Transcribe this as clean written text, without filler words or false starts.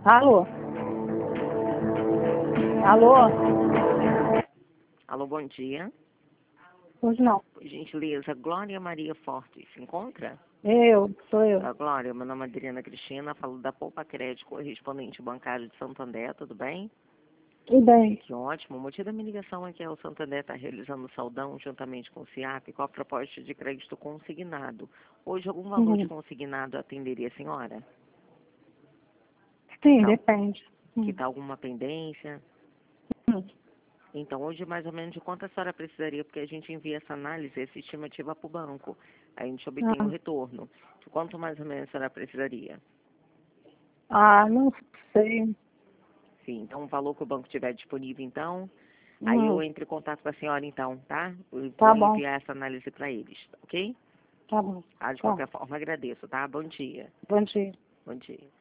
Alô? Alô? Alô, bom dia. Hoje não. Por gentileza, Glória Maria Forte se encontra? Sou eu. Glória, meu nome é Adriana Cristina, falo da Poupa Crédito, correspondente bancário de Santander, tudo bem? Tudo bem. Que ótimo. O motivo da minha ligação é que o Santander está realizando o saudão juntamente com o SIAP com a proposta de crédito consignado. Hoje, algum valor de consignado atenderia a senhora? Sim, Não. depende. Que está alguma pendência? Então, hoje, mais ou menos, de quanto a senhora precisaria? Porque a gente envia essa análise, essa estimativa para o banco. A gente obtém o retorno. De quanto mais ou menos a senhora precisaria? Não sei. Sim, então o valor que o banco tiver disponível, então, aí eu entro em contato com a senhora, então, tá? Eu Tá vou bom. enviar essa análise para eles, ok? Tá bom. De qualquer forma, agradeço, tá? Bom dia. Bom dia. Bom dia.